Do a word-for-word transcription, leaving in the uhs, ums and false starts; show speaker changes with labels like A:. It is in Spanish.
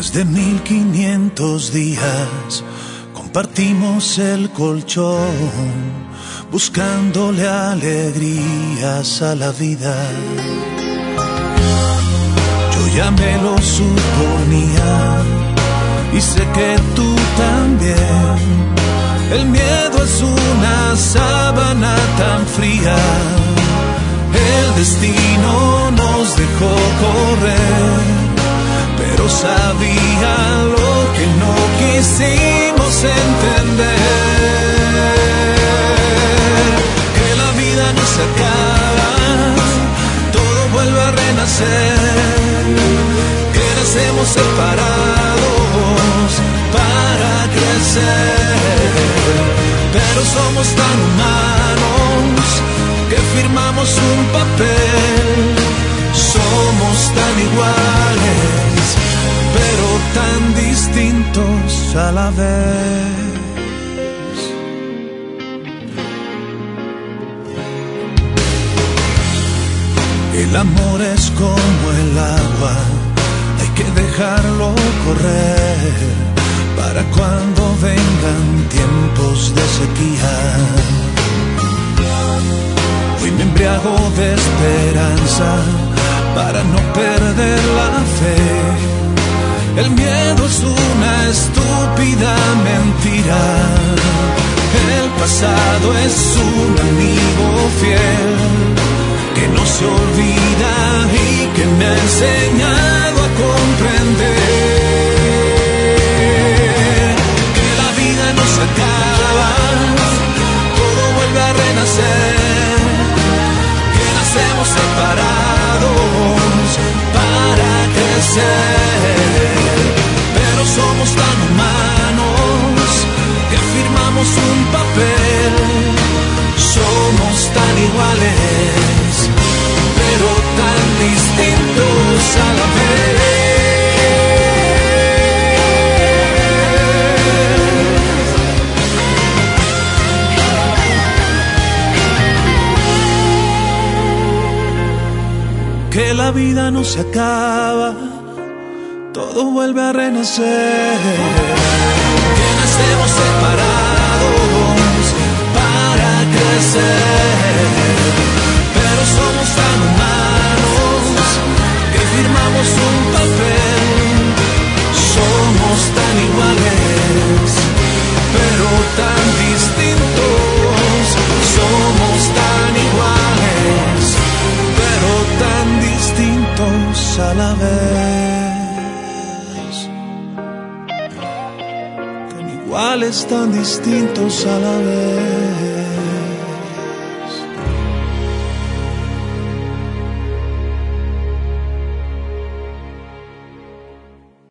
A: De mil quinientos días compartimos el colchón, buscándole alegrías a la vida. Yo ya me lo suponía y sé que tú también. El miedo es una sábana tan fría. El destino nos dejó correr, pero sabía lo que no quisimos entender, que la vida no se acaba, todo vuelve a renacer, que nacemos separados para crecer, pero somos tan humanos que firmamos un papel, somos tan iguales pero tan distintos a la vez. El amor es como el agua, hay que dejarlo correr para cuando vengan tiempos de sequía. Hoy me embriago de esperanza para no perder la fe. El miedo es una estúpida mentira. El pasado es un amigo fiel que no se olvida y que me ha enseñado a comprender que la vida no se acaba, todo vuelve a renacer, que nacemos separados para crecer, pero somos tan humanos que firmamos un papel, somos tan iguales, pero tan distintos a la vez. Que la vida no se acaba, todo vuelve a renacer, que nacemos separados para crecer, pero somos tan humanos que firmamos un papel, somos tan iguales pero tan distintos, somos tan iguales pero tan distintos a la vez, tan iguales, tan distintos a la vez.